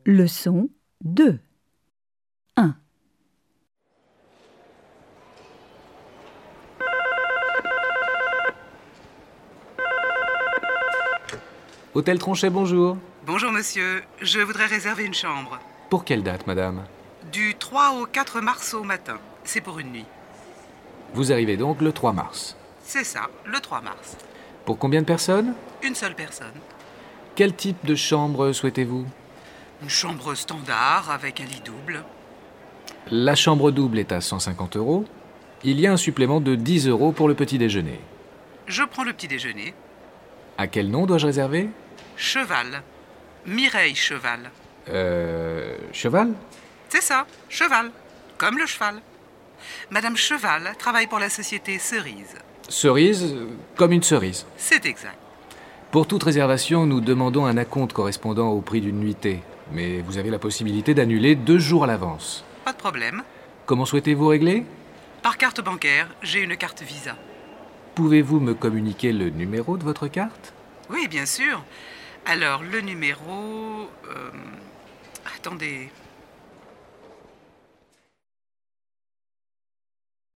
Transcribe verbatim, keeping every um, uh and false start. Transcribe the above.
Leçon deux. un. Hôtel Tronchet, bonjour. Bonjour monsieur, je voudrais réserver une chambre. Pour quelle date, madame? Du trois au quatre mars au matin. C'est pour une nuit. Vous arrivez donc le trois mars. C'est ça, le trois mars. Pour combien de personnes? Une seule personne. Quel type de chambre souhaitez-vous? Une chambre standard avec un lit double. La chambre double est à cent cinquante euros. Il y a un supplément de dix euros pour le petit déjeuner. Je prends le petit déjeuner. À quel nom dois-je réserver? Cheval. Mireille Cheval. Euh... Cheval? C'est ça, Cheval. Comme le cheval. Madame Cheval travaille pour la société Cerise. Cerise, comme une cerise. C'est exact. Pour toute réservation, nous demandons un acompte correspondant au prix d'une nuitée. Mais vous avez la possibilité d'annuler deux jours à l'avance. Pas de problème. Comment souhaitez-vous régler? Par carte bancaire, j'ai une carte Visa. Pouvez-vous me communiquer le numéro de votre carte? Oui, bien sûr. Alors, le numéro... euh, Attendez...